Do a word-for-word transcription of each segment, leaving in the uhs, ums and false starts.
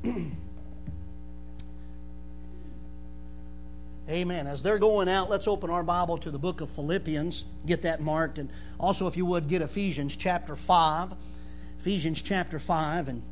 Amen. As they're going out, let's open our Bible to the book of Philippians. Get that marked. And also, if you would, get Ephesians chapter five. Ephesians chapter five. And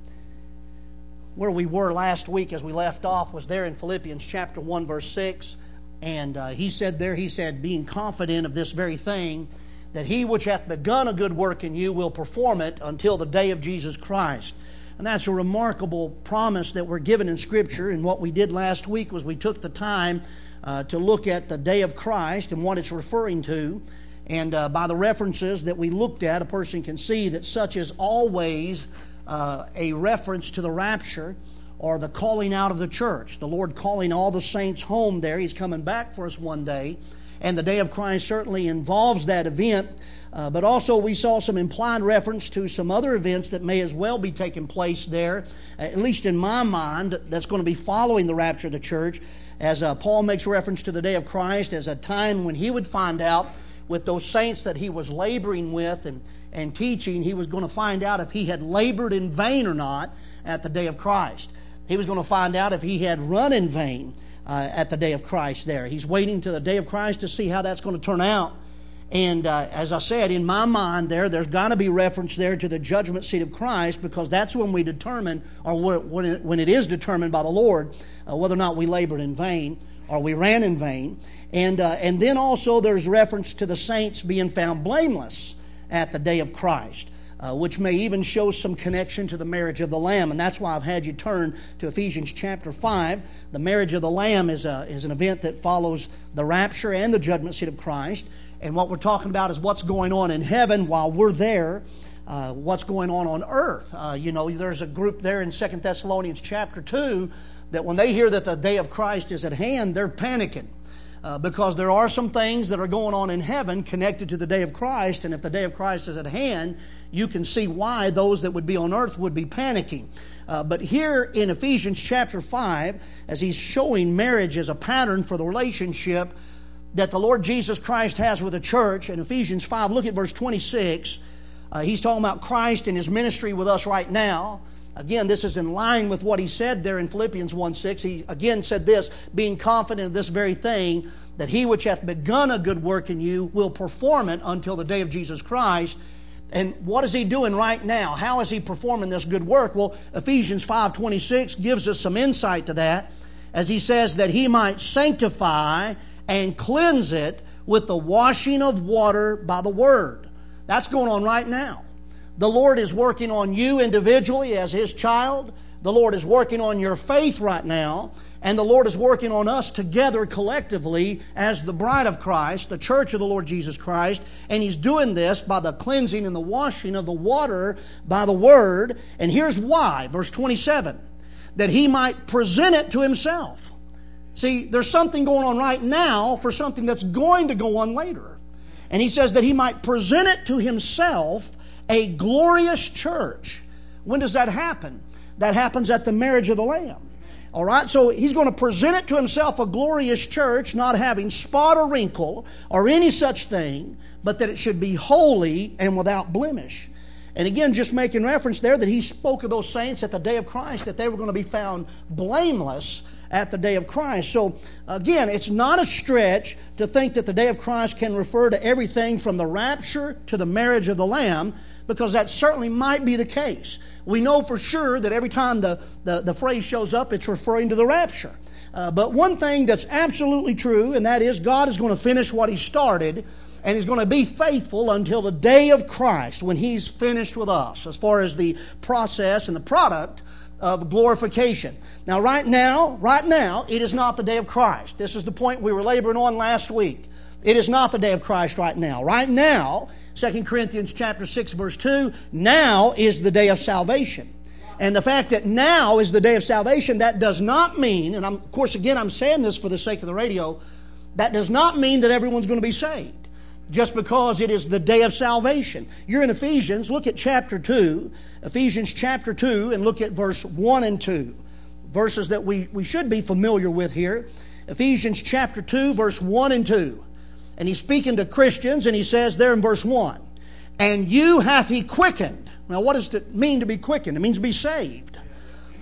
where we were last week as we left off was there in Philippians chapter one, verse six. And uh, he said there, he said, being confident of this very thing, that he which hath begun a good work in you will perform it until the day of Jesus Christ. And that's a remarkable promise that we're given in Scripture. And what we did last week was we took the time uh, to look at the day of Christ and what it's referring to. And uh, by the references that we looked at, a person can see that such is always uh, a reference to the rapture or the calling out of the church. The Lord calling all the saints home there. He's coming back for us one day. And the day of Christ certainly involves that event. Uh, but also we saw some implied reference to some other events that may as well be taking place there, at least in my mind, that's going to be following the rapture of the church, as uh, Paul makes reference to the day of Christ as a time when he would find out with those saints that he was laboring with and, and teaching, he was going to find out if he had labored in vain or not at the day of Christ. He was going to find out if he had run in vain uh, at the day of Christ there. He's waiting to the day of Christ to see how that's going to turn out. And uh, as I said, in my mind there, there's got to be reference there to the judgment seat of Christ, because that's when we determine, or when it, when it is determined by the Lord, uh, whether or not we labored in vain or we ran in vain. And, uh, and then also there's reference to the saints being found blameless at the day of Christ, uh, which may even show some connection to the marriage of the Lamb. And that's why I've had you turn to Ephesians chapter five. The marriage of the Lamb is, a, is an event that follows the rapture and the judgment seat of Christ. And what we're talking about is what's going on in heaven while we're there, uh, what's going on on earth. Uh, you know, there's a group there in Second Thessalonians chapter two that when they hear that the day of Christ is at hand, they're panicking. Uh, because there are some things that are going on in heaven connected to the day of Christ. And if the day of Christ is at hand, you can see why those that would be on earth would be panicking. Uh, but here in Ephesians chapter five, as he's showing marriage as a pattern for the relationship that the Lord Jesus Christ has with the church, in Ephesians five, look at verse twenty-six. Uh, he's talking about Christ and His ministry with us right now. Again, this is in line with what he said there in Philippians one six. He again said this, being confident of this very thing, that he which hath begun a good work in you will perform it until the day of Jesus Christ. And what is he doing right now? How is he performing this good work? Well, Ephesians five twenty-six gives us some insight to that, as he says that he might sanctify and cleanse it with the washing of water by the Word. That's going on right now. The Lord is working on you individually as His child. The Lord is working on your faith right now. And the Lord is working on us together collectively as the bride of Christ, the church of the Lord Jesus Christ. And He's doing this by the cleansing and the washing of the water by the Word. And here's why, verse twenty-seven, that He might present it to Himself. See, there's something going on right now for something that's going to go on later. And He says that He might present it to Himself, a glorious church. When does that happen? That happens at the marriage of the Lamb. All right, so He's going to present it to Himself, a glorious church, not having spot or wrinkle or any such thing, but that it should be holy and without blemish. And again, just making reference there that He spoke of those saints at the day of Christ, that they were going to be found blameless at the day of Christ. So again, it's not a stretch to think that the day of Christ can refer to everything from the rapture to the marriage of the Lamb, because that certainly might be the case. We know for sure that every time the, the, the phrase shows up, it's referring to the rapture. Uh, but one thing that's absolutely true, and that is God is going to finish what He started, and He's going to be faithful until the day of Christ when He's finished with us as far as the process and the product of glorification. Now right now, right now, it is not the day of Christ. This is the point we were laboring on last week. It is not the day of Christ right now. Right now, Second Corinthians chapter six verse two, now is the day of salvation. And the fact that now is the day of salvation, that does not mean, and I'm, of course again I'm saying this for the sake of the radio, that does not mean that everyone's going to be saved just because it is the day of salvation. You're in Ephesians, look at chapter two, Ephesians chapter two, and look at verse one and two. Verses that we, we should be familiar with here. Ephesians chapter two, verse one and two. And he's speaking to Christians, and he says there in verse one, and you hath He quickened. Now what does it mean to be quickened? It means to be saved.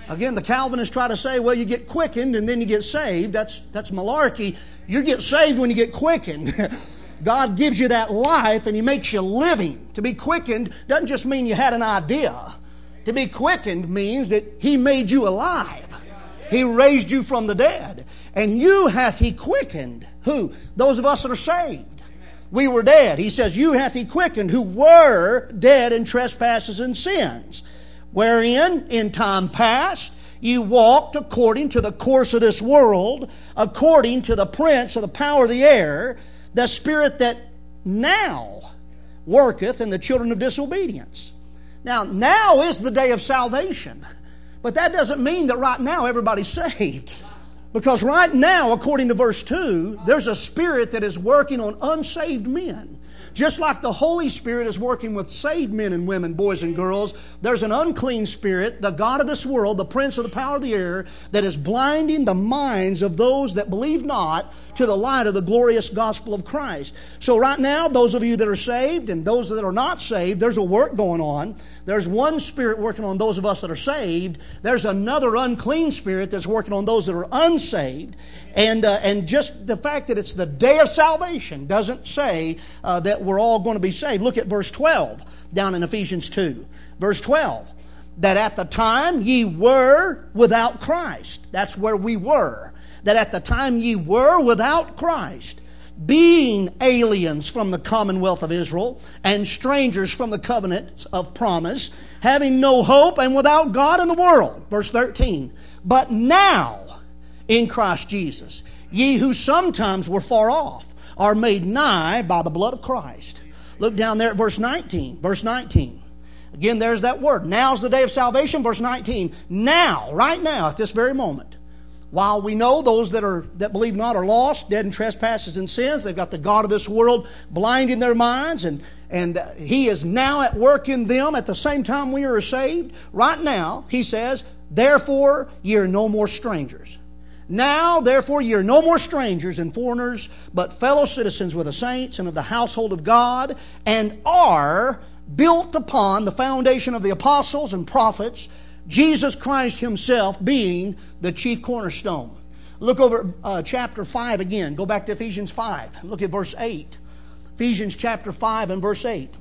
Again, the Calvinists try to say, well, you get quickened and then you get saved. That's, that's malarkey. You get saved when you get quickened. God gives you that life and He makes you living. To be quickened doesn't just mean you had an idea. To be quickened means that He made you alive. He raised you from the dead. And you hath He quickened. Who? Those of us that are saved. We were dead. He says, you hath He quickened who were dead in trespasses and sins, wherein in time past you walked according to the course of this world, according to the prince of the power of the air, the spirit that now worketh in the children of disobedience. Now, now is the day of salvation. But that doesn't mean that right now everybody's saved. Because right now, according to verse two, there's a spirit that is working on unsaved men. Just like the Holy Spirit is working with saved men and women, boys and girls, there's an unclean spirit, the god of this world, the prince of the power of the air, that is blinding the minds of those that believe not to the light of the glorious gospel of Christ. So right now, those of you that are saved and those that are not saved, there's a work going on. There's one spirit working on those of us that are saved. There's another unclean spirit that's working on those that are unsaved. And uh, and just the fact that it's the day of salvation doesn't say uh, that we're all going to be saved. Look at verse twelve down in Ephesians two. Verse twelve. That at the time ye were without Christ. That's where we were. That at the time ye were without Christ, being aliens from the commonwealth of Israel and strangers from the covenants of promise, having no hope and without God in the world. Verse thirteen. But now in Christ Jesus, ye who sometimes were far off are made nigh by the blood of Christ. Look down there at verse nineteen. Verse nineteen. Again, there's that word. Now's the day of salvation. Verse nineteen. Now, right now, at this very moment, while we know those that are that believe not are lost, dead in trespasses and sins, they've got the god of this world blinding their minds, and, and He is now at work in them at the same time we are saved. Right now, He says, therefore ye are no more strangers. Now, therefore, ye are no more strangers and foreigners, but fellow citizens with the saints and of the household of God, and are built upon the foundation of the apostles and prophets, Jesus Christ Himself being the chief cornerstone. Look over uh, chapter five again. Go back to Ephesians five. Look at verse eight. Ephesians chapter five and verse eight.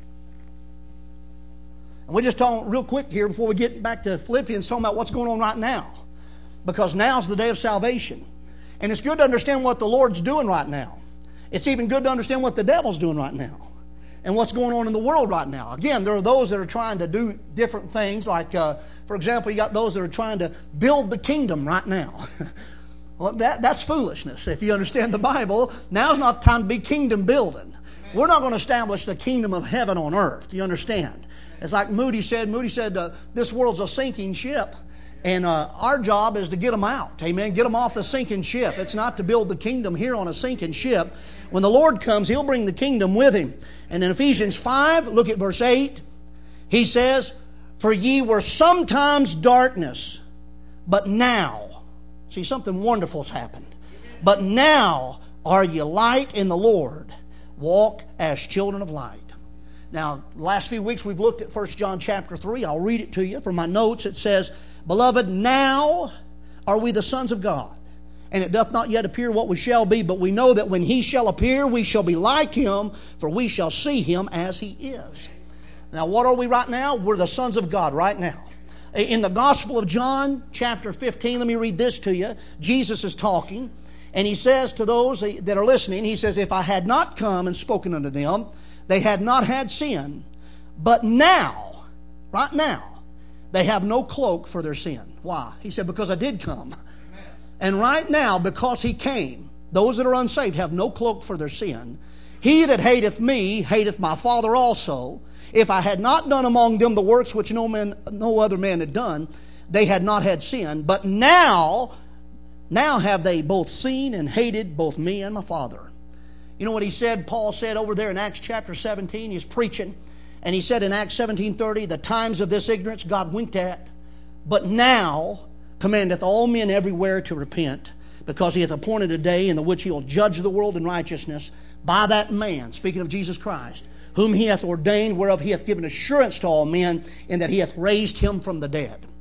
And we're just talking real quick here before we get back to Philippians, talking about what's going on right now. Because now's the day of salvation. And it's good to understand what the Lord's doing right now. It's even good to understand what the devil's doing right now. And what's going on in the world right now. Again, there are those that are trying to do different things. Like, uh, for example, you got those that are trying to build the kingdom right now. Well, that, that's foolishness. If you understand the Bible, now's not the time to be kingdom building. We're not going to establish the kingdom of heaven on earth. Do you understand? It's like Moody said. Moody said, uh, this world's a sinking ship. And uh, our job is to get them out. Amen. Get them off the sinking ship. It's not to build the kingdom here on a sinking ship. When the Lord comes, He'll bring the kingdom with Him. And in Ephesians five, look at verse eight. He says, for ye were sometimes darkness, but now. See, something wonderful's happened. But now are ye light in the Lord. Walk as children of light. Now, last few weeks we've looked at First John chapter three. I'll read it to you from my notes. It says, beloved, now are we the sons of God, and it doth not yet appear what we shall be, but we know that when He shall appear, we shall be like Him, for we shall see Him as He is. Now, what are we right now? We're the sons of God right now. In the Gospel of John, chapter fifteen, let me read this to you. Jesus is talking, and He says to those that are listening, He says, if I had not come and spoken unto them, they had not had sin, but now, right now, they have no cloak for their sin. Why? He said, because I did come. Amen. And right now, because He came, those that are unsaved have no cloak for their sin. He that hateth me, hateth my Father also. If I had not done among them the works which no man, no other man had done, they had not had sin. But now, now have they both seen and hated both me and my Father. You know what he said, Paul said over there in Acts chapter seventeen, he's preaching, and he said in Acts seventeen thirty, the times of this ignorance God winked at, but now commandeth all men everywhere to repent, because He hath appointed a day in the which He will judge the world in righteousness by that man, speaking of Jesus Christ, whom He hath ordained, whereof He hath given assurance to all men, in that He hath raised Him from the dead.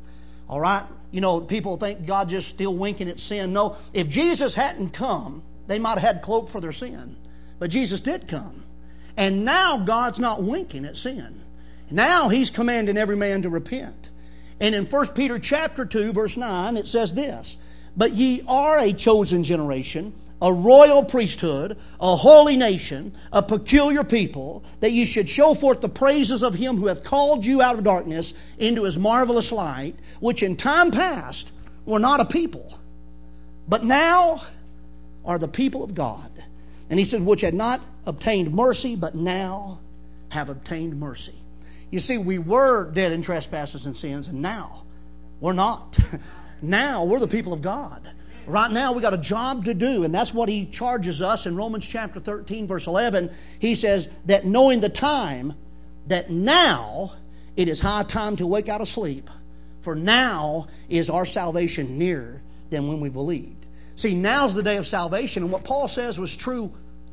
All right? You know, people think God just still winking at sin. No, if Jesus hadn't come, they might have had cloak for their sin. But Jesus did come. And now God's not winking at sin. Now He's commanding every man to repent. And in First Peter chapter two, verse nine, it says this, "But ye are a chosen generation, a royal priesthood, a holy nation, a peculiar people, that ye should show forth the praises of Him who hath called you out of darkness into His marvelous light, which in time past were not a people, but now are the people of God." And he said, "Which had not obtained mercy, but now have obtained mercy." You see, we were dead in trespasses and sins, and now we're not. Now we're the people of God. Right now we got a job to do, and that's what He charges us in Romans chapter thirteen, verse eleven. He says that knowing the time, that now it is high time to wake out of sleep, for now is our salvation nearer than when we believed. See, now's the day of salvation, and what Paul says was true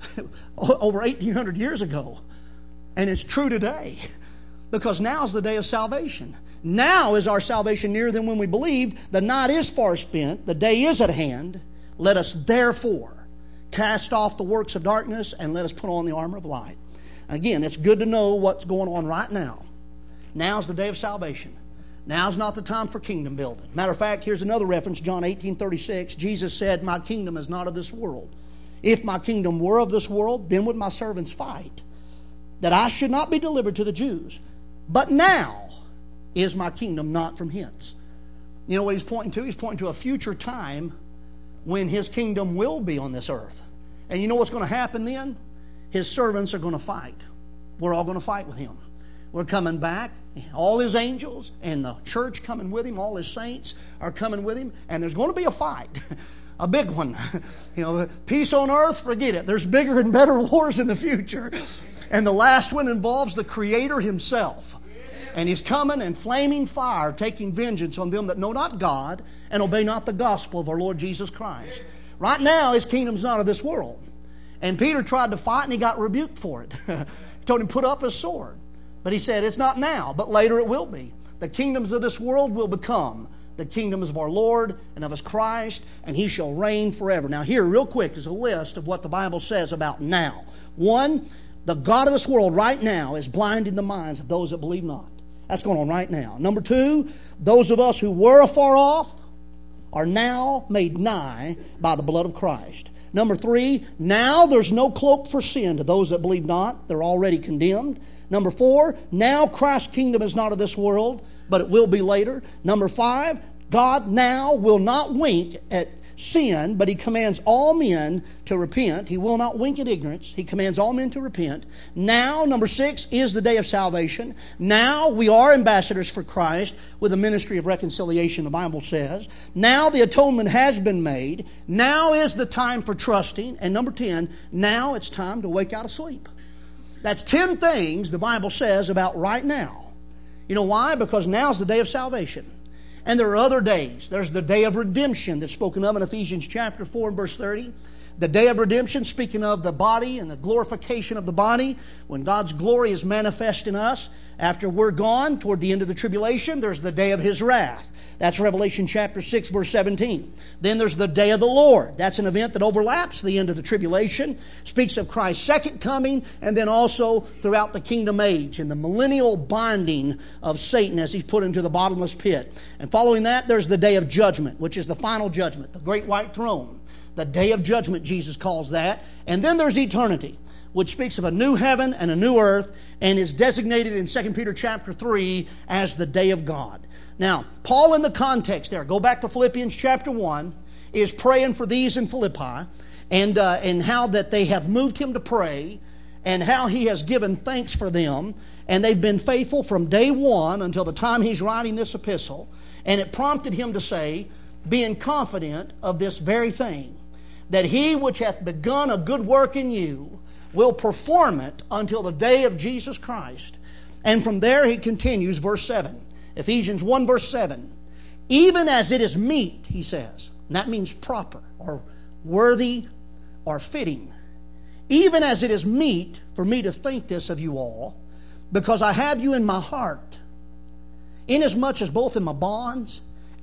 over eighteen hundred years ago, and it's true today, because now's the day of salvation. Now is our salvation nearer than when we believed. The night is far spent, the day is at hand. Let us therefore cast off the works of darkness and let us put on the armor of light. Again, it's good to know what's going on right now. Now's the day of salvation. Now's not the time for kingdom building. Matter of fact, here's another reference, John eighteen thirty-six. Jesus said, "My kingdom is not of this world. If my kingdom were of this world, then would my servants fight, that I should not be delivered to the Jews. But now is my kingdom not from hence." You know what He's pointing to? He's pointing to a future time when His kingdom will be on this earth. And you know what's going to happen then? His servants are going to fight. We're all going to fight with Him. We're coming back. All His angels and the church coming with Him. All His saints are coming with Him. And there's going to be a fight. A big one. You know, peace on earth, forget it. There's bigger and better wars in the future. And the last one involves the Creator Himself. And He's coming in flaming fire, taking vengeance on them that know not God and obey not the gospel of our Lord Jesus Christ. Right now, His kingdom's not of this world. And Peter tried to fight and he got rebuked for it. He told him, "Put up his sword." But he said, "It's not now, but later it will be. The kingdoms of this world will become the kingdoms of our Lord and of His Christ, and He shall reign forever." Now here, real quick, is a list of what the Bible says about now. One, the God of this world right now is blinding the minds of those that believe not. That's going on right now. Number two, those of us who were afar off are now made nigh by the blood of Christ. Number three, now there's no cloak for sin to those that believe not. They're already condemned. Number four, now Christ's kingdom is not of this world, but it will be later. Number five, God now will not wink at sin, but He commands all men to repent. He will not wink at ignorance. He commands all men to repent. Now, number six, is the day of salvation. Now we are ambassadors for Christ with a ministry of reconciliation, the Bible says. Now the atonement has been made. Now is the time for trusting. And number ten, now it's time to wake out of sleep. That's ten things the Bible says about right now. You know why? Because now's the day of salvation. And there are other days. There's the day of redemption that's spoken of in Ephesians chapter four and verse thirty. The day of redemption, speaking of the body and the glorification of the body, when God's glory is manifest in us. After we're gone, toward the end of the tribulation, there's the day of His wrath. That's Revelation chapter six, verse seventeen. Then there's the day of the Lord. That's an event that overlaps the end of the tribulation, speaks of Christ's second coming, and then also throughout the kingdom age and the millennial binding of Satan as he's put into the bottomless pit. And following that, there's the day of judgment, which is the final judgment, the great white throne. The day of judgment, Jesus calls that. And then there's eternity, which speaks of a new heaven and a new earth, and is designated in Second Peter chapter three as the day of God. Now, Paul in the context there, go back to Philippians chapter one, is praying for these in Philippi, and, uh, and how that they have moved him to pray, and how he has given thanks for them, and they've been faithful from day one until the time he's writing this epistle. And it prompted him to say, being confident of this very thing, that He which hath begun a good work in you will perform it until the day of Jesus Christ. And from there he continues, verse seven. Ephesians one, verse seven. Even as it is meet, he says. And that means proper, or worthy, or fitting. Even as it is meet for me to think this of you all, because I have you in my heart, inasmuch as both in my bonds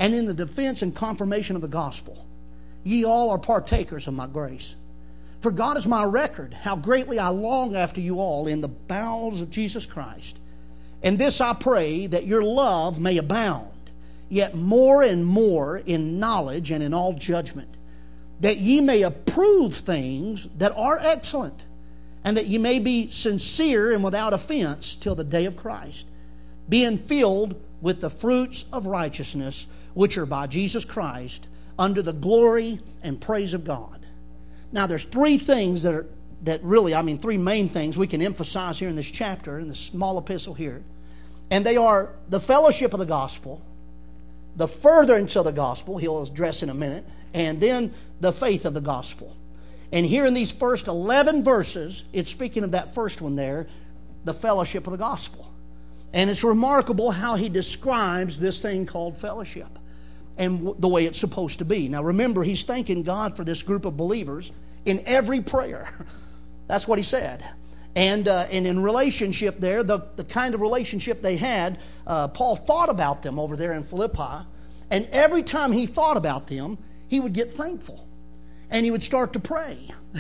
and in the defense and confirmation of the gospel. Ye all are partakers of my grace. For God is my record, how greatly I long after you all in the bowels of Jesus Christ. And this I pray, that your love may abound, yet more and more in knowledge and in all judgment, that ye may approve things that are excellent, and that ye may be sincere and without offense till the day of Christ, being filled with the fruits of righteousness, which are by Jesus Christ, unto the glory and praise of God. Now there's three things that are that really, I mean, three main things we can emphasize here in this chapter, in this small epistle here. And they are the fellowship of the gospel, the furtherance of the gospel, he'll address in a minute, and then the faith of the gospel. And here in these first eleven verses, it's speaking of that first one there, the fellowship of the gospel. And it's remarkable how he describes this thing called fellowship and the way it's supposed to be. Now remember, he's thanking God for this group of believers in every prayer. That's what he said. And uh, and in relationship there, the, the kind of relationship they had, uh, Paul thought about them over there in Philippi. And every time he thought about them, he would get thankful. And he would start to pray.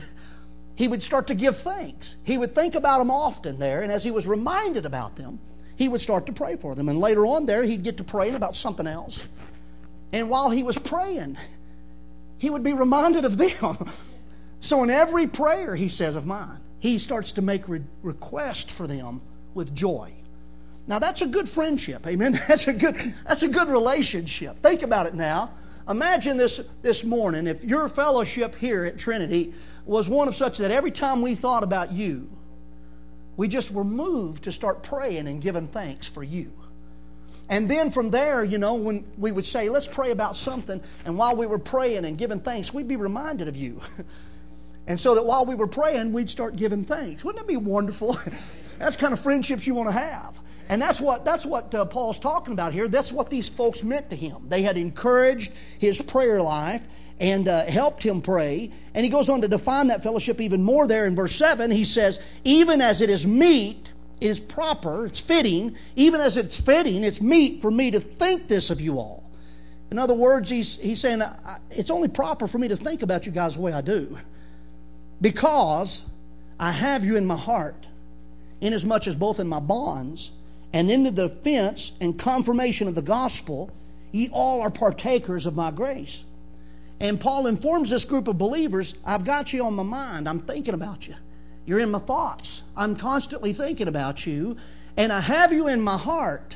He would start to give thanks. He would think about them often there. And as he was reminded about them, he would start to pray for them. And later on there, he'd get to praying about something else. And while he was praying, he would be reminded of them. So in every prayer, he says, of mine, he starts to make re- request for them with joy. Now that's a good friendship, amen? That's a good, that's a good relationship. Think about it now. Imagine this this morning, if your fellowship here at Trinity was one of such that every time we thought about you, we just were moved to start praying and giving thanks for you. And then from there, you know, when we would say, let's pray about something, and while we were praying and giving thanks, we'd be reminded of you. And so that while we were praying, we'd start giving thanks. Wouldn't it be wonderful? That's the kind of friendships you want to have. And that's what that's what uh, Paul's talking about here. That's what these folks meant to him. They had encouraged his prayer life and uh, helped him pray. And he goes on to define that fellowship even more there in verse seven. He says, even as it is meet, it is proper, it's fitting, even as it's fitting, it's meet for me to think this of you all. In other words, he's, he's saying, it's only proper for me to think about you guys the way I do, because I have you in my heart, inasmuch as both in my bonds and in the defense and confirmation of the gospel, ye all are partakers of my grace. And Paul informs this group of believers, I've got you on my mind. I'm thinking about you. You're in my thoughts. I'm constantly thinking about you. And I have you in my heart.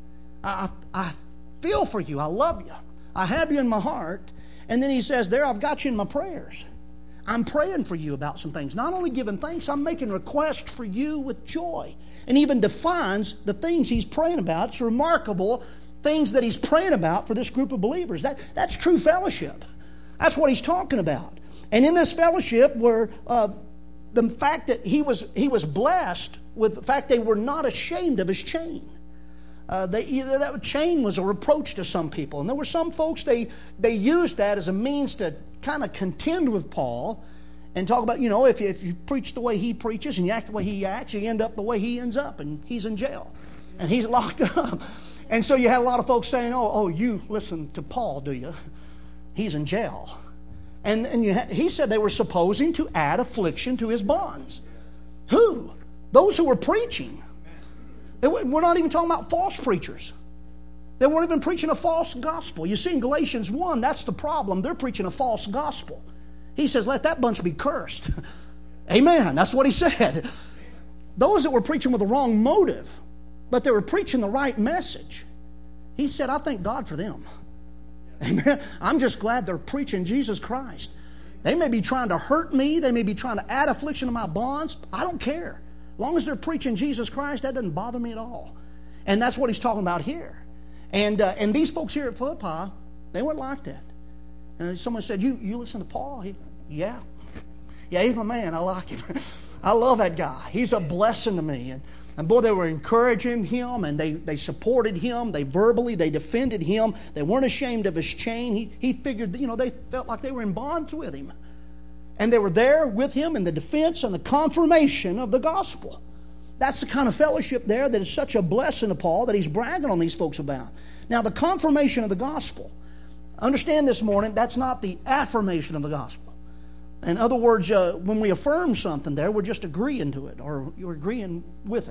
I, I feel for you. I love you. I have you in my heart. And then he says there, I've got you in my prayers. I'm praying for you about some things. Not only giving thanks, I'm making requests for you with joy. And even defines the things he's praying about. It's remarkable things that he's praying about for this group of believers. That, that's true fellowship. That's what he's talking about. And in this fellowship were uh, the fact that he was he was blessed with the fact they were not ashamed of his chain. Uh, they, that chain was a reproach to some people. And there were some folks, they, they used that as a means to kind of contend with Paul and talk about, you know, if you, if you preach the way he preaches and you act the way he acts, you end up the way he ends up, and he's in jail and he's locked up. And so you had a lot of folks saying, oh, oh, you listen to Paul, do you? He's in jail. And, and you ha- he said they were supposing to add affliction to his bonds. Who? Those who were preaching. They, we're not even talking about false preachers. They weren't even preaching a false gospel. You see in Galatians one, that's the problem. They're preaching a false gospel. He says, let that bunch be cursed. Amen. That's what he said. Those that were preaching with the wrong motive, but they were preaching the right message. He said, I thank God for them. Amen. I'm just glad they're preaching Jesus Christ. They may be trying to hurt me. They may be trying to add affliction to my bonds. I don't care. As long as they're preaching Jesus Christ, that doesn't bother me at all. And that's what he's talking about here. And uh, and these folks here at Philippi, they weren't like that. And someone said, you you listen to Paul? He, yeah. Yeah, he's my man. I like him. I love that guy. He's a blessing to me. And, and boy, they were encouraging him, and they, they supported him. They verbally, they defended him. They weren't ashamed of his chain. He, he figured, you know, they felt like they were in bonds with him. And they were there with him in the defense and the confirmation of the gospel. That's the kind of fellowship there that is such a blessing to Paul that he's bragging on these folks about. Now, the confirmation of the gospel, understand this morning, that's not the affirmation of the gospel. In other words, uh, when we affirm something there, we're just agreeing to it, or you're agreeing with it.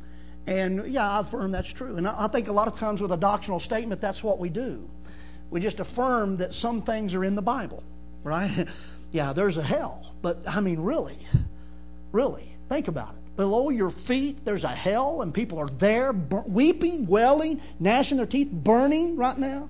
And yeah, I affirm that's true. And I think a lot of times with a doctrinal statement, that's what we do. We just affirm that some things are in the Bible, right? Yeah, there's a hell. But I mean, really, really, think about it. Below your feet, there's a hell, and people are there weeping, wailing, gnashing their teeth, burning right now.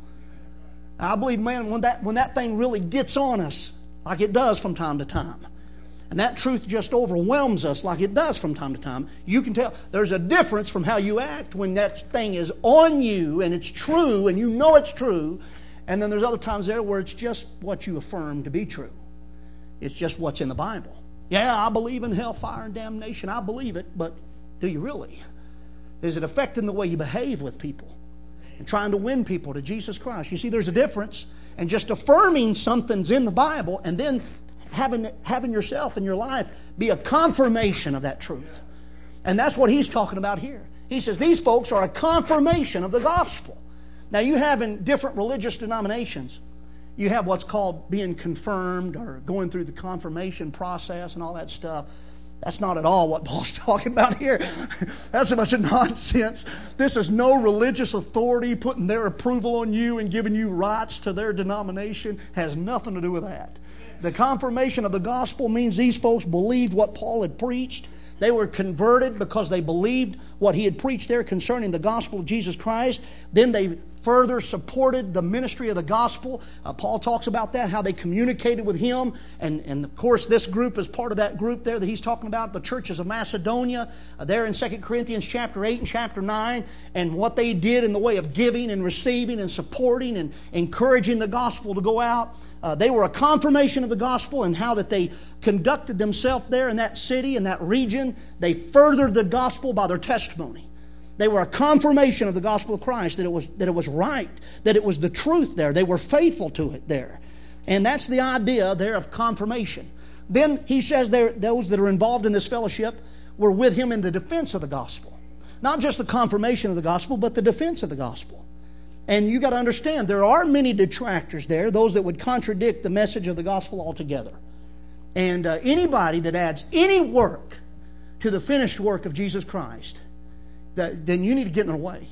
I believe, man, when that, when that thing really gets on us, like it does from time to time, and that truth just overwhelms us like it does from time to time, you can tell there's a difference from how you act when that thing is on you and it's true and you know it's true, and then there's other times there where it's just what you affirm to be true. It's just what's in the Bible. Yeah, I believe in hellfire and damnation. I believe it, but do you really? Is it affecting the way you behave with people and trying to win people to Jesus Christ? You see, there's a difference. And just affirming something's in the Bible and then having, having yourself and your life be a confirmation of that truth. And that's what he's talking about here. He says these folks are a confirmation of the gospel. Now, you have in different religious denominations, you have what's called being confirmed or going through the confirmation process and all that stuff. That's not at all what Paul's talking about here. That's a bunch of nonsense. This is no religious authority putting their approval on you and giving you rights to their denomination. Has nothing to do with that. The confirmation of the gospel means these folks believed what Paul had preached. They were converted because they believed what he had preached there concerning the gospel of Jesus Christ. Then they further supported the ministry of the gospel. Uh, Paul talks about that, how they communicated with him. And, and of course, this group is part of that group there that he's talking about, the churches of Macedonia, uh, there in Second Corinthians chapter eight and chapter nine, and what they did in the way of giving and receiving and supporting and encouraging the gospel to go out. Uh, they were a confirmation of the gospel and how that they conducted themselves there in that city, in that region. They furthered the gospel by their testimony. They were a confirmation of the gospel of Christ, that it was that it was right, that it was the truth there. They were faithful to it there. And that's the idea there of confirmation. Then he says there, those that are involved in this fellowship were with him in the defense of the gospel. Not just the confirmation of the gospel, but the defense of the gospel. And you got to understand, there are many detractors there, those that would contradict the message of the gospel altogether. And uh, anybody that adds any work to the finished work of Jesus Christ, that, then you need to get in their way.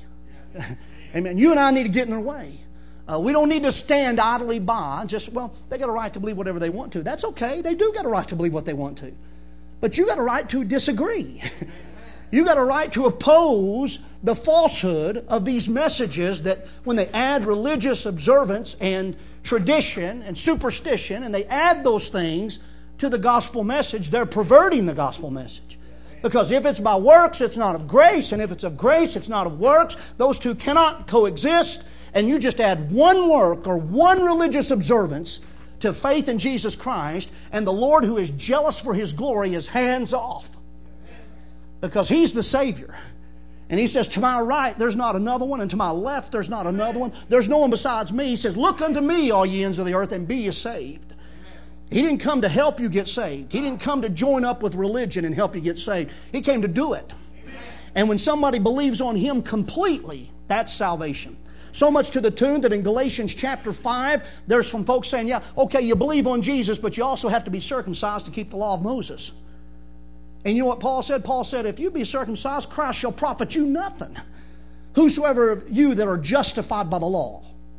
Amen. You and I need to get in their way. Uh, we don't need to stand idly by and just, well, they got a right to believe whatever they want to. That's okay. They do got a right to believe what they want to. But you got a right to disagree. You got a right to oppose the falsehood of these messages that when they add religious observance and tradition and superstition and they add those things to the gospel message, they're perverting the gospel message. Because if it's by works, it's not of grace. And if it's of grace, it's not of works. Those two cannot coexist. And you just add one work or one religious observance to faith in Jesus Christ, and the Lord, who is jealous for His glory, is hands off. Because He's the Savior. And He says, to my right, there's not another one, and to my left, there's not another one. There's no one besides me. He says, look unto me, all ye ends of the earth, and be ye saved. He didn't come to help you get saved. He didn't come to join up with religion and help you get saved. He came to do it. And when somebody believes on Him completely, that's salvation. So much to the tune that in Galatians chapter five, there's some folks saying, yeah, okay, you believe on Jesus, but you also have to be circumcised to keep the law of Moses. And you know what Paul said? Paul said, if you be circumcised, Christ shall profit you nothing. Whosoever of you that are justified by the law.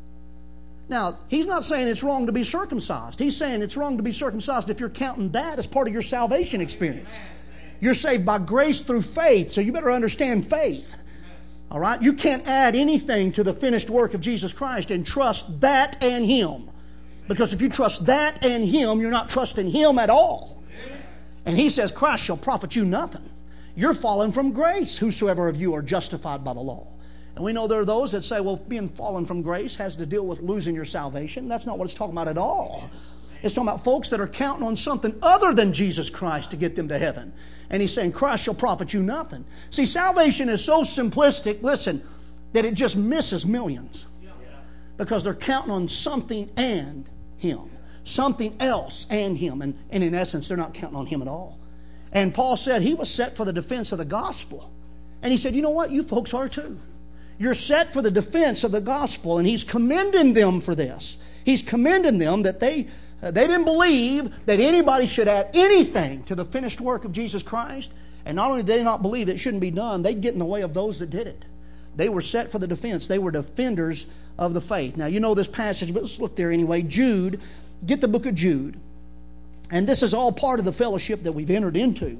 Now, he's not saying it's wrong to be circumcised. He's saying it's wrong to be circumcised if you're counting that as part of your salvation experience. You're saved by grace through faith, so you better understand faith. All right? You can't add anything to the finished work of Jesus Christ and trust that and Him. Because if you trust that and Him, you're not trusting Him at all. And He says, Christ shall profit you nothing. You're fallen from grace, whosoever of you are justified by the law. And we know there are those that say, well, being fallen from grace has to deal with losing your salvation. That's not what it's talking about at all. It's talking about folks that are counting on something other than Jesus Christ to get them to heaven. And He's saying, Christ shall profit you nothing. See, salvation is so simplistic, listen, that it just misses millions. Because they're counting on something and Him. Something else and Him. And, and in essence, they're not counting on Him at all. And Paul said he was set for the defense of the gospel. And he said, you know what? You folks are too. You're set for the defense of the gospel, and he's commending them for this. He's commending them that they, uh, they didn't believe that anybody should add anything to the finished work of Jesus Christ. And not only did they not believe it shouldn't be done, they'd get in the way of those that did it. They were set for the defense. They were defenders of the faith. Now, you know this passage, but let's look there anyway. Jude, get the book of Jude. And this is all part of the fellowship that we've entered into.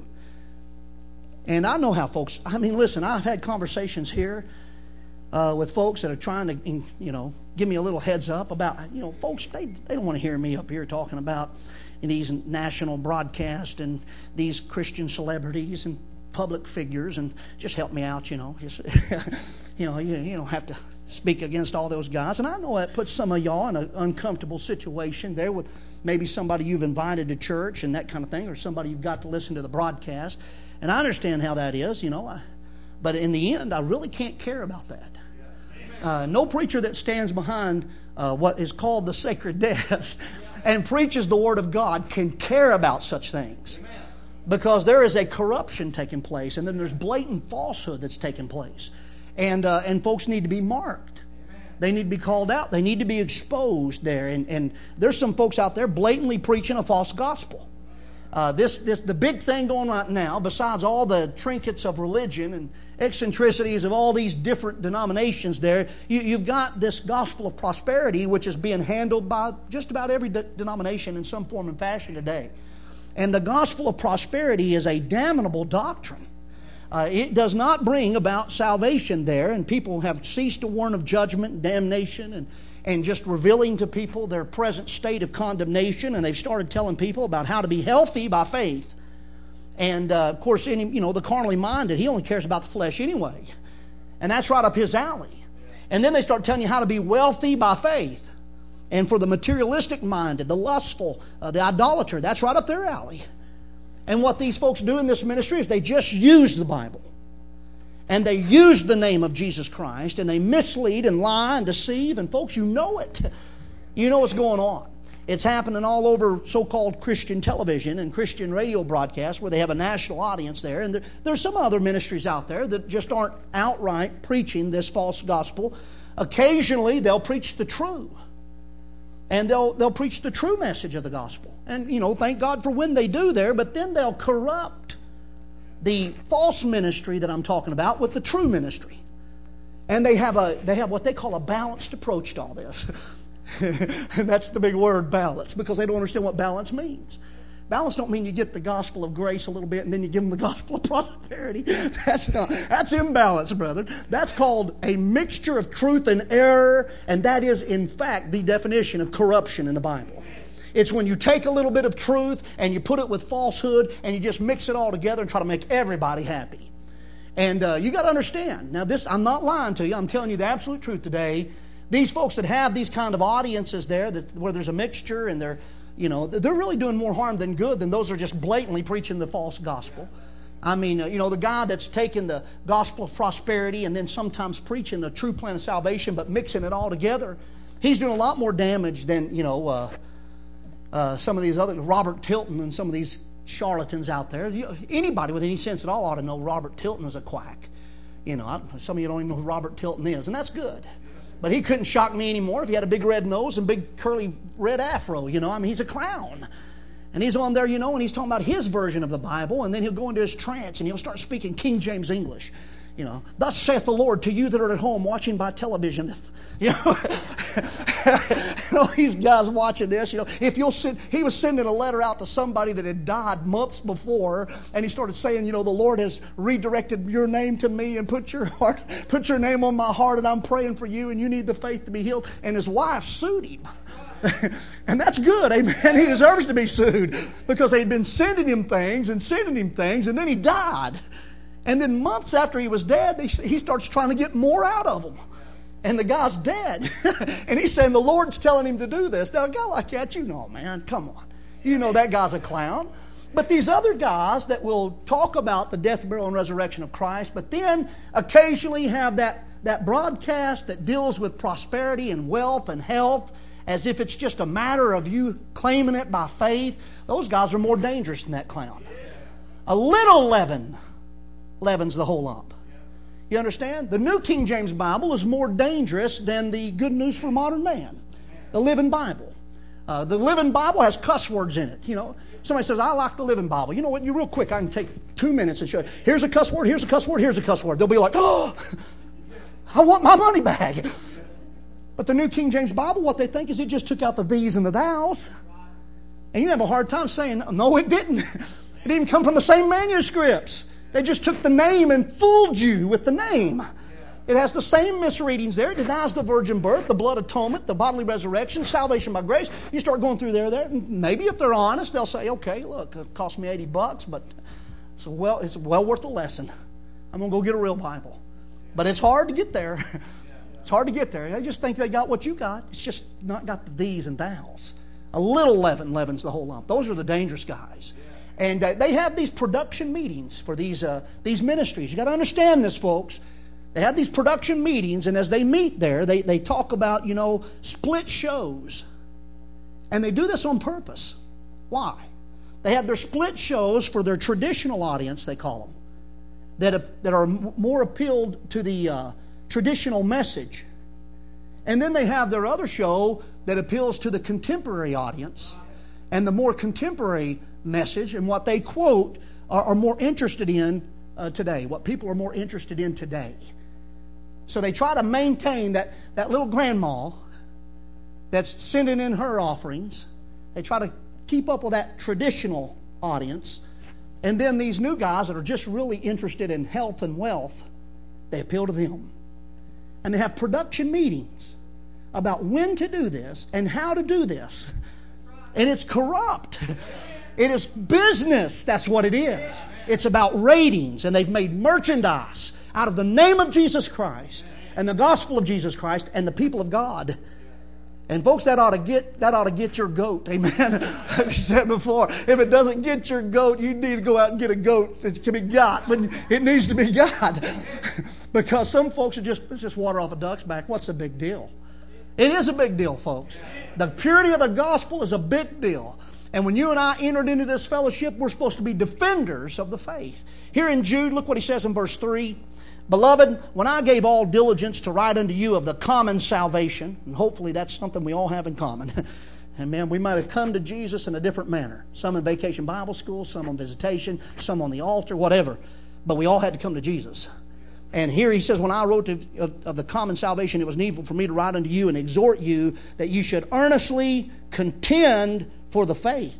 And I know how folks, I mean, listen, I've had conversations here uh, with folks that are trying to, you know, give me a little heads up about, you know, folks, they, they don't want to hear me up here talking about these national broadcasts and these Christian celebrities and public figures, and just help me out, you know. Just, you know, you, you don't have to speak against all those guys. And I know that puts some of y'all in an uncomfortable situation there with maybe somebody you've invited to church and that kind of thing, or somebody you've got to listen to the broadcast. And I understand how that is, you know. I, but in the end, I really can't care about that. Uh, no preacher that stands behind uh, what is called the sacred desk and preaches the Word of God can care about such things. Because there is a corruption taking place, and then there's blatant falsehood that's taking place. And uh, and folks need to be marked. They need to be called out. They need to be exposed there. And, and there's some folks out there blatantly preaching a false gospel. Uh, this this the big thing going on right now, besides all the trinkets of religion and eccentricities of all these different denominations there, you, you've got this gospel of prosperity, which is being handled by just about every de- denomination in some form and fashion today. And the gospel of prosperity is a damnable doctrine. Uh, it does not bring about salvation there, and people have ceased to warn of judgment and damnation and, and just revealing to people their present state of condemnation, and they've started telling people about how to be healthy by faith. And, uh, of course, any, you know, the carnally minded, he only cares about the flesh anyway. And that's right up his alley. And then they start telling you how to be wealthy by faith. And for the materialistic minded, the lustful, uh, the idolater, that's right up their alley. And what these folks do in this ministry is they just use the Bible. And they use the name of Jesus Christ, and they mislead and lie and deceive. And folks, you know it. You know what's going on. It's happening all over so-called Christian television and Christian radio broadcasts where they have a national audience there. And there, there's some other ministries out there that just aren't outright preaching this false gospel. Occasionally, they'll preach the true. And they'll they'll preach the true message of the gospel. And, you know, thank God for when they do there, but then they'll corrupt the false ministry that I'm talking about with the true ministry. And they have a they have what they call a balanced approach to all this. And that's the big word, balance, because they don't understand what balance means. Balance don't mean you get the gospel of grace a little bit and then you give them the gospel of prosperity. That's not, that's imbalance, brother. That's called a mixture of truth and error, and that is, in fact, the definition of corruption in the Bible. It's when you take a little bit of truth and you put it with falsehood and you just mix it all together and try to make everybody happy. And uh, you got to understand, now this, I'm not lying to you, I'm telling you the absolute truth today. These folks that have these kind of audiences there, that, where there's a mixture and they're You know, they're really doing more harm than good than those who are just blatantly preaching the false gospel. I mean, you know, the guy that's taking the gospel of prosperity and then sometimes preaching the true plan of salvation but mixing it all together, he's doing a lot more damage than, you know, uh, uh, some of these other, Robert Tilton and some of these charlatans out there. You, anybody with any sense at all ought to know Robert Tilton is a quack. You know, I, some of you don't even know who Robert Tilton is, and that's good. But he couldn't shock me anymore if he had a big red nose and big curly red afro, you know. I mean, he's a clown. And he's on there, you know, and he's talking about his version of the Bible, and then he'll go into his trance and he'll start speaking King James English. You know, thus saith the Lord to you that are at home watching by television. You know, all these guys watching this, you know, if you'll send, he was sending a letter out to somebody that had died months before, and he started saying, you know, the Lord has redirected your name to me and put your heart, put your name on my heart, and I'm praying for you, and you need the faith to be healed. And his wife sued him. And that's good, amen. He deserves to be sued because they'd been sending him things and sending him things, and then he died. And then months after he was dead, he starts trying to get more out of them. And the guy's dead. And he's saying the Lord's telling him to do this. Now, a guy like that, you know, man, come on. You know that guy's a clown. But these other guys that will talk about the death, burial, and resurrection of Christ, but then occasionally have that, that broadcast that deals with prosperity and wealth and health as if it's just a matter of you claiming it by faith, those guys are more dangerous than that clown. A little leaven leavens the whole lump. You understand? The New King James Bible is more dangerous than the Good News for Modern Man, the Living Bible. Uh, the Living Bible has cuss words in it. You know, somebody says, I like the Living Bible. You know what? You real quick, I can take two minutes and show you. Here's a cuss word, here's a cuss word, here's a cuss word. They'll be like, oh, I want my money back. But the New King James Bible, what they think is it just took out the these and the thous. And you have a hard time saying, no, it didn't. It didn't come from the same manuscripts. They just took the name and fooled you with the name. It has the same misreadings there. It denies the virgin birth, the blood atonement, the bodily resurrection, salvation by grace. You start going through there, there, and maybe if they're honest, they'll say, okay, look, it cost me eighty bucks, but it's well, it's well worth the lesson. I'm going to go get a real Bible. But it's hard to get there. It's hard to get there. They just think they got what you got. It's just not got the these and thous. A little leaven leavens the whole lump. Those are the dangerous guys. And uh, they have these production meetings for these uh, these ministries. You got to understand this, folks. They have these production meetings, and as they meet there, they, they talk about, you know, split shows. And they do this on purpose. Why? They have their split shows for their traditional audience, they call them, that, uh, that are more appealed to the uh, traditional message. And then they have their other show that appeals to the contemporary audience and the more contemporary message, and what they quote are, are more interested in uh, today, what people are more interested in today. So they try to maintain that, that little grandma that's sending in her offerings. They try to keep up with that traditional audience. And then these new guys that are just really interested in health and wealth, they appeal to them. And they have production meetings about when to do this and how to do this. And it's corrupt. It is business. That's what it is. It's about ratings. And they've made merchandise out of the name of Jesus Christ and the gospel of Jesus Christ and the people of God. And folks, that ought to get that ought to get your goat. Amen. I've said before, if it doesn't get your goat, you need to go out and get a goat. It can be got, but it needs to be got. Because some folks are just, it's just water off a duck's back. What's the big deal? It is a big deal, folks. The purity of the gospel is a big deal. And when you and I entered into this fellowship, we're supposed to be defenders of the faith. Here in Jude, look what he says in verse three. Beloved, when I gave all diligence to write unto you of the common salvation, and hopefully that's something we all have in common. And man, we might have come to Jesus in a different manner. Some in vacation Bible school, some on visitation, some on the altar, whatever. But we all had to come to Jesus. And here he says, when I wrote to, of, of the common salvation, it was needful for me to write unto you and exhort you that you should earnestly contend for the faith.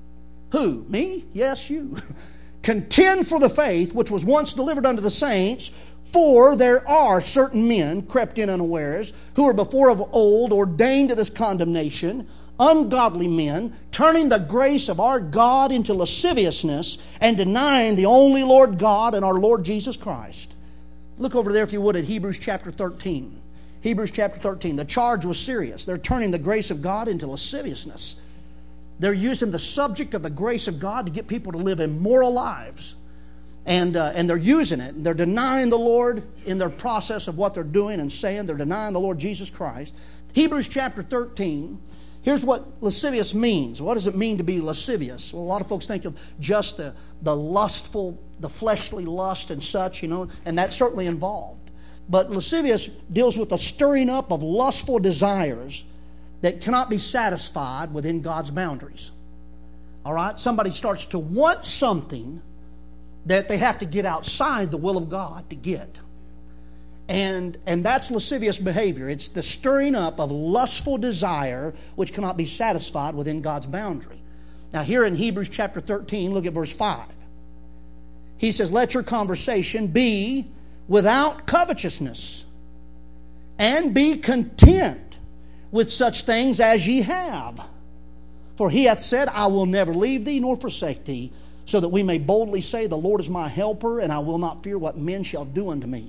Who? Me? Yes, you. Contend for the faith which was once delivered unto the saints. For there are certain men crept in unawares, who were before of old ordained to this condemnation, ungodly men, turning the grace of our God into lasciviousness, and denying the only Lord God and our Lord Jesus Christ. Look over there, if you would, at Hebrews chapter thirteen. Hebrews chapter thirteen. The charge was serious. They're turning the grace of God into lasciviousness. They're using the subject of the grace of God to get people to live immoral lives. And, uh, and they're using it. They're denying the Lord in their process of what they're doing and saying. They're denying the Lord Jesus Christ. Hebrews chapter thirteen. Here's what lascivious means. What does it mean to be lascivious? Well, a lot of folks think of just the, the lustful, the fleshly lust and such, you know, and that's certainly involved. But lascivious deals with the stirring up of lustful desires that cannot be satisfied within God's boundaries. All right? Somebody starts to want something that they have to get outside the will of God to get. And, and that's lascivious behavior. It's the stirring up of lustful desire which cannot be satisfied within God's boundary. Now here in Hebrews chapter thirteen, look at verse five. He says, let your conversation be without covetousness, and be content with such things as ye have. For he hath said, I will never leave thee nor forsake thee, so that we may boldly say, the Lord is my helper, and I will not fear what men shall do unto me.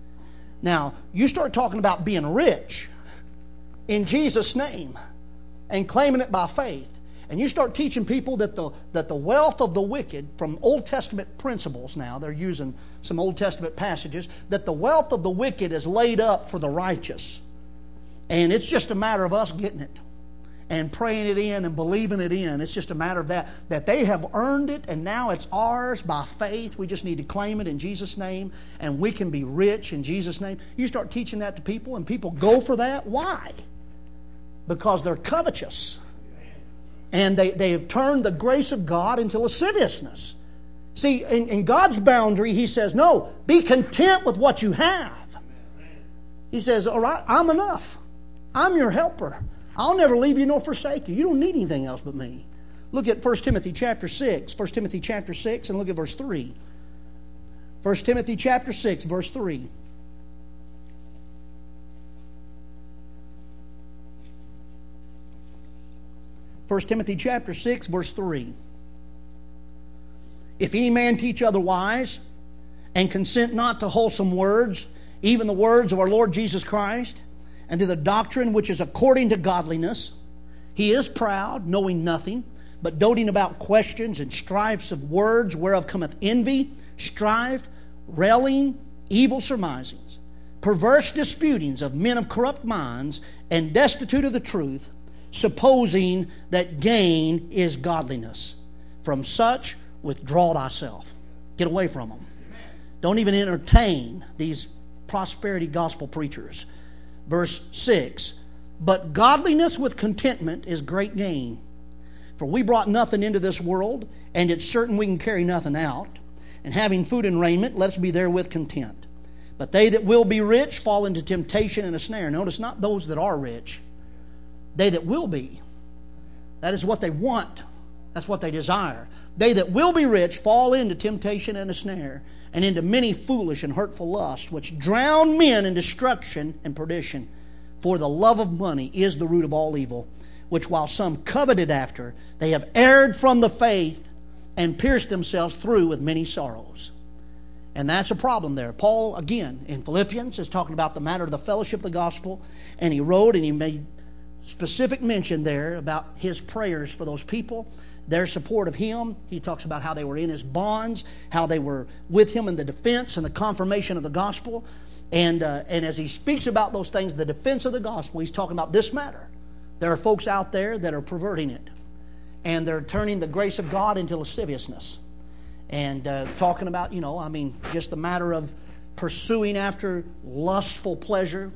Now, you start talking about being rich in Jesus' name and claiming it by faith, and you start teaching people that the, that the wealth of the wicked, from Old Testament principles now, they're using some Old Testament passages, that the wealth of the wicked is laid up for the righteous. And it's just a matter of us getting it. and praying it in and believing it in. It's just a matter of that, that they have earned it and now it's ours by faith. We just need to claim it in Jesus' name and we can be rich in Jesus' name. You start teaching that to people and people go for that. Why? Because they're covetous. And they, they have turned the grace of God into lasciviousness. See, in, in God's boundary, He says, no, be content with what you have. He says, all right, I'm enough. I'm your helper. I'll never leave you nor forsake you. You don't need anything else but me. Look at First Timothy chapter six. First Timothy chapter six and look at verse three. First Timothy chapter six, verse three. First Timothy chapter six, verse three. If any man teach otherwise, and consent not to wholesome words, even the words of our Lord Jesus Christ, and to the doctrine which is according to godliness, he is proud, knowing nothing, but doting about questions and strifes of words, whereof cometh envy, strife, railing, evil surmisings, perverse disputings of men of corrupt minds, and destitute of the truth, supposing that gain is godliness. From such withdraw thyself. Get away from them. Amen. Don't even entertain these prosperity gospel preachers. Verse six, but godliness with contentment is great gain. For we brought nothing into this world, and it's certain we can carry nothing out. And having food and raiment, let us be therewith content. But they that will be rich fall into temptation and a snare. Notice, not those that are rich. They that will be. That is what they want. That's what they desire. They that will be rich fall into temptation and a snare, and into many foolish and hurtful lusts, which drown men in destruction and perdition. For the love of money is the root of all evil, which while some coveted after, they have erred from the faith and pierced themselves through with many sorrows. And that's a problem there. Paul, again, in Philippians, is talking about the matter of the fellowship of the gospel, and he wrote and he made specific mention there about his prayers for those people, their support of him. He talks about how they were in his bonds, how they were with him in the defense and the confirmation of the gospel. And, uh, and as he speaks about those things, the defense of the gospel, he's talking about this matter. There are folks out there that are perverting it. And they're turning the grace of God into lasciviousness. And uh, talking about, you know, I mean, just the matter of pursuing after lustful pleasure,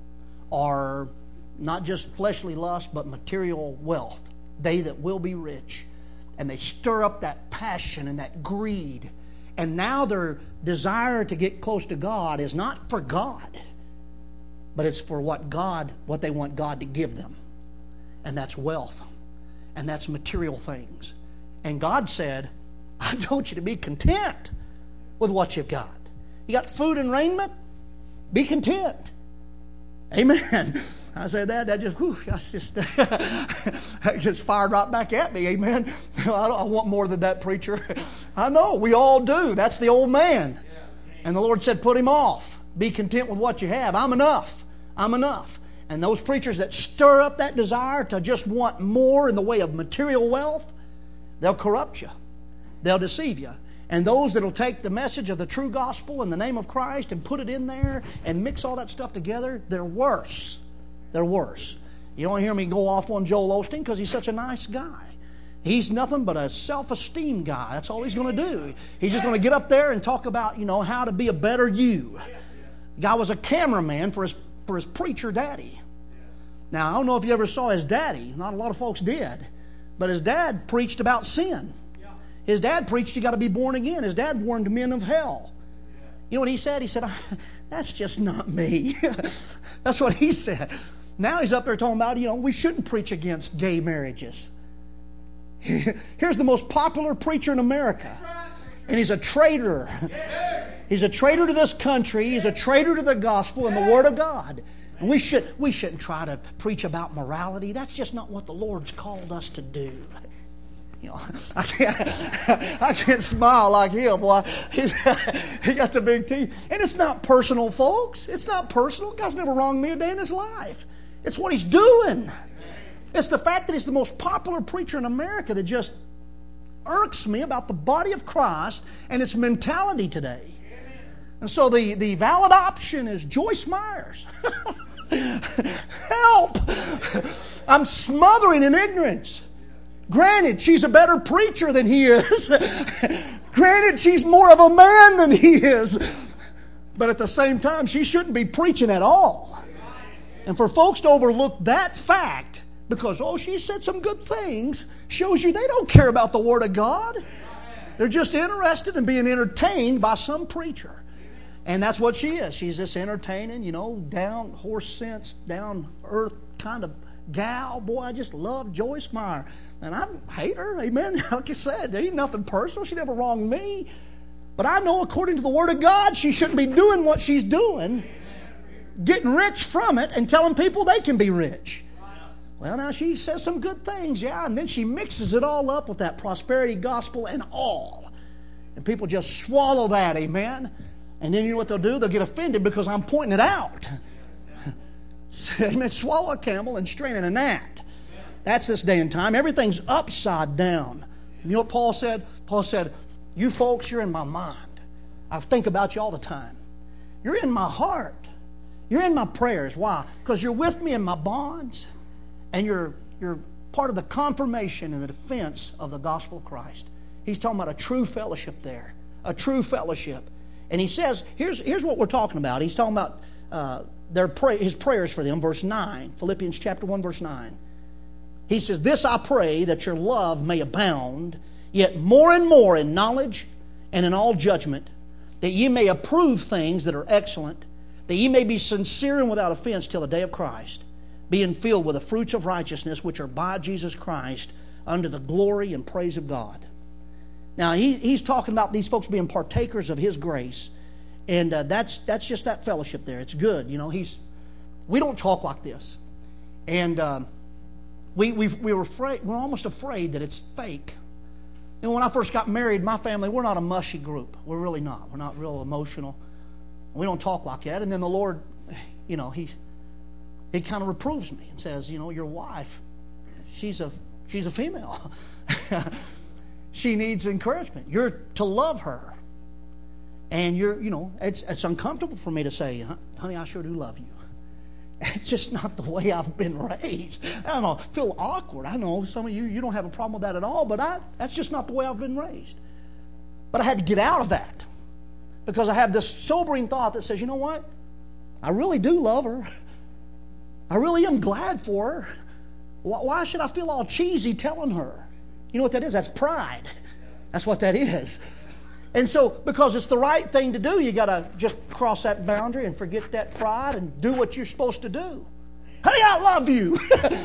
or not just fleshly lust, but material wealth. They that will be rich. And they stir up that passion and that greed. And now their desire to get close to God is not for God, but it's for what God, what they want God to give them. And that's wealth. And that's material things. And God said, I want you to be content with what you've got. You got food and raiment? Be content. Amen. I said that, that just, whew, that's just, that just fired right back at me. Amen. I, I want more than that, preacher. I know, we all do. That's the old man. And the Lord said, put him off. Be content with what you have. I'm enough. I'm enough. And those preachers that stir up that desire to just want more in the way of material wealth, they'll corrupt you. They'll deceive you. And those that will take the message of the true gospel in the name of Christ and put it in there and mix all that stuff together, they're worse. They're worse. You don't hear me go off on Joel Osteen because he's such a nice guy. He's nothing but a self-esteem guy. That's all he's going to do. He's just going to get up there and talk about, you know, how to be a better you. The guy was a cameraman for his, for his preacher daddy. Now, I don't know if you ever saw his daddy. Not a lot of folks did. But his dad preached about sin. His dad preached you got to be born again. His dad warned men of hell. You know what he said? He said, that's just not me. That's what he said. Now he's up there talking about, you know, we shouldn't preach against gay marriages. Here's the most popular preacher in America. And he's a traitor. He's a traitor to this country. He's a traitor to the gospel and the Word of God. And we, should, we shouldn't try to preach about morality. That's just not what the Lord's called us to do. You know, I can't, I can't smile like him. Boy, he's, he got the big teeth. And it's not personal, folks. It's not personal. God's never wronged me a day in his life. It's what he's doing. It's the fact that he's the most popular preacher in America that just irks me about the body of Christ and its mentality today. And so the, the valid option is Joyce Myers. Help! I'm smothering in ignorance. Granted, she's a better preacher than he is. Granted, she's more of a man than he is. But at the same time, she shouldn't be preaching at all. And for folks to overlook that fact because, oh, she said some good things, shows you they don't care about the Word of God. They're just interested in being entertained by some preacher. And that's what she is. She's just entertaining, you know, down, horse sense, down earth kind of gal. Boy, I just love Joyce Meyer. And I hate her, amen. Like I said, there ain't nothing personal. She never wronged me. But I know according to the Word of God, she shouldn't be doing what she's doing, getting rich from it and telling people they can be rich. Well, now she says some good things, yeah, and then she mixes it all up with that prosperity gospel and all. And people just swallow that, amen. And then you know what they'll do? They'll get offended because I'm pointing it out. Amen. Swallow a camel and strain a gnat. That's this day and time. Everything's upside down. You know what Paul said? Paul said, you folks, you're in my mind. I think about you all the time. You're in my heart. You're in my prayers. Why? Because you're with me in my bonds. And you're, you're part of the confirmation and the defense of the gospel of Christ. He's talking about a true fellowship there. A true fellowship. And he says, here's, here's what we're talking about. He's talking about uh, their pray, his prayers for them. Verse nine. Philippians chapter one, verse nine. He says, this I pray, that your love may abound, yet more and more in knowledge and in all judgment, that ye may approve things that are excellent, that ye may be sincere and without offense till the day of Christ, being filled with the fruits of righteousness which are by Jesus Christ unto the glory and praise of God. Now, he, he's talking about these folks being partakers of His grace. And uh, that's that's just that fellowship there. It's good. You know, he's we don't talk like this. And um, we, we, we were afraid, we're almost afraid that it's fake. You know, when I first got married, my family, we're not a mushy group. We're really not. We're not real emotional. We don't talk like that. And then the Lord, you know, He He kind of reproves me and says, you know, your wife, she's a she's a female. She needs encouragement. You're to love her. And you're, you know, it's it's uncomfortable for me to say, honey, I sure do love you. It's just not the way I've been raised. I don't know, I feel awkward. I know some of you, you don't have a problem with that at all, but I that's just not the way I've been raised. But I had to get out of that because I have this sobering thought that says, you know what? I really do love her. I really am glad for her. Why should I feel all cheesy telling her? You know what that is? That's pride. That's what that is. And so, because it's the right thing to do, you got to just cross that boundary and forget that pride and do what you're supposed to do. Honey, I love you.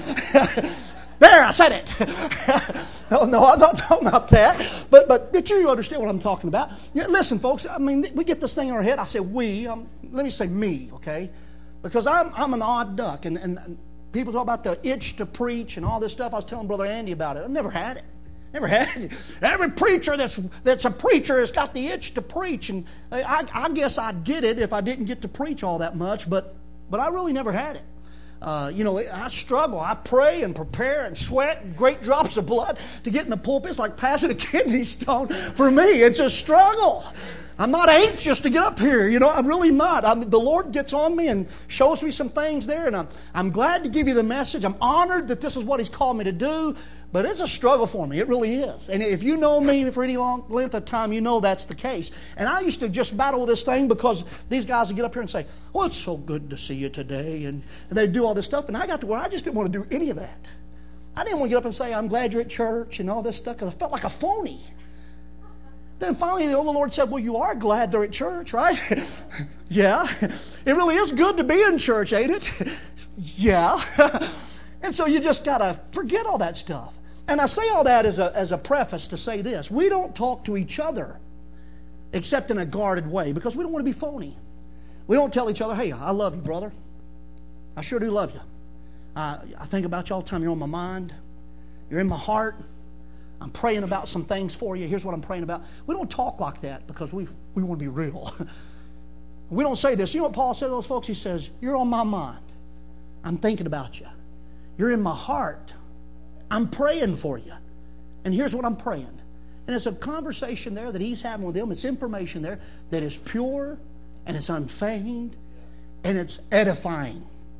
There, I said it. No, no, I'm not talking about that. But but, but you understand what I'm talking about. Yeah, listen, folks, I mean, we get this thing in our head. I say we. Um, let me say me, okay? Because I'm I'm an odd duck. And, and, and people talk about the itch to preach and all this stuff. I was telling Brother Andy about it. I've never had it. Never had it. Every preacher that's that's a preacher has got the itch to preach. And I, I guess I'd get it if I didn't get to preach all that much. But, but I really never had it. Uh, you know, I struggle. I pray and prepare and sweat and great drops of blood to get in the pulpit. It's like passing a kidney stone. For me, it's a struggle. I'm not anxious to get up here. You know, I'm really not. I'm, the Lord gets on me and shows me some things there. And I'm, I'm glad to give you the message. I'm honored that this is what He's called me to do. But it's a struggle for me. It really is. And if you know me for any long length of time, you know that's the case. And I used to just battle with this thing because these guys would get up here and say, oh, it's so good to see you today. And, and they'd do all this stuff. And I got to where I just didn't want to do any of that. I didn't want to get up and say, I'm glad you're at church and all this stuff because I felt like a phony. Then finally the Lord said, well, you are glad they're at church, right? Yeah. It really is good to be in church, ain't it? Yeah. And so you just got to forget all that stuff. And I say all that as a, as a preface to say this. We don't talk to each other except in a guarded way because we don't want to be phony. We don't tell each other, hey, I love you, brother. I sure do love you. Uh, I think about you all the time. You're on my mind. You're in my heart. I'm praying about some things for you. Here's what I'm praying about. We don't talk like that because we, we want to be real. We don't say this. You know what Paul said to those folks? He says, you're on my mind. I'm thinking about you. You're in my heart. I'm praying for you. And here's what I'm praying. And it's a conversation there that he's having with them. It's information there that is pure and it's unfeigned and it's edifying.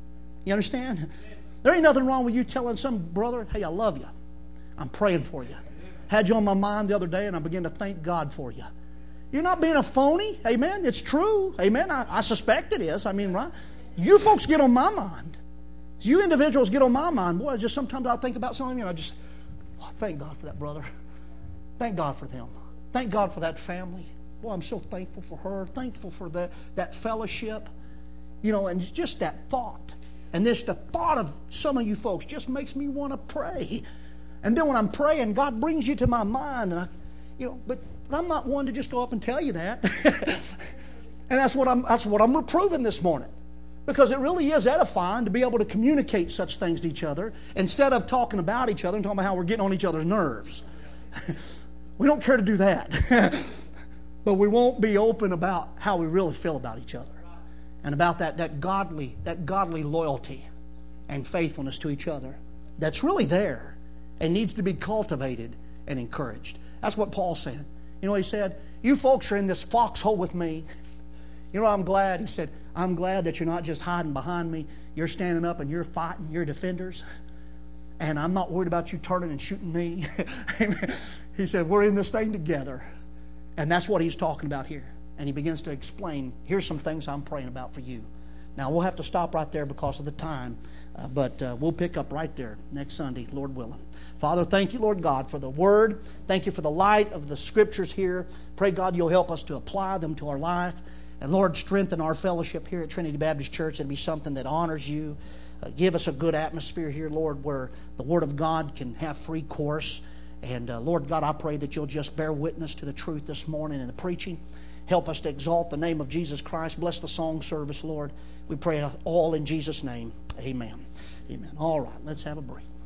You understand? There ain't nothing wrong with you telling some brother, hey, I love you. I'm praying for you. Had you on my mind the other day, and I began to thank God for you. You're not being a phony. Amen. It's true. Amen. I, I suspect it is. I mean, right? You folks get on my mind. You individuals get on my mind. Boy, just sometimes I think about something and I just, oh, thank God for that brother. Thank God for them. Thank God for that family. Boy, I'm so thankful for her. Thankful for that, that fellowship. You know, and just that thought. And this, the thought of some of you folks just makes me want to pray. And then when I'm praying, God brings you to my mind. And I, you know, but I'm not one to just go up and tell you that. And that's what I'm that's what I'm reproving this morning. Because it really is edifying to be able to communicate such things to each other instead of talking about each other and talking about how we're getting on each other's nerves. We don't care to do that. But we won't be open about how we really feel about each other. And about that, that godly, that godly loyalty and faithfulness to each other that's really there and needs to be cultivated and encouraged. That's what Paul said. You know what he said? You folks are in this foxhole with me. You know, I'm glad. He said, I'm glad that you're not just hiding behind me. You're standing up and you're fighting. You're defenders. And I'm not worried about you turning and shooting me. He said, we're in this thing together. And that's what he's talking about here. And he begins to explain, here's some things I'm praying about for you. Now, we'll have to stop right there because of the time. Uh, but uh, we'll pick up right there next Sunday, Lord willing. Father, thank you, Lord God, for the Word. Thank you for the light of the Scriptures here. Pray, God, you'll help us to apply them to our life. And, Lord, strengthen our fellowship here at Trinity Baptist Church. It'll be something that honors you. Uh, give us a good atmosphere here, Lord, where the Word of God can have free course. And, uh, Lord God, I pray that you'll just bear witness to the truth this morning in the preaching. Help us to exalt the name of Jesus Christ. Bless the song service, Lord. We pray all in Jesus' name. Amen. Amen. All right, let's have a break.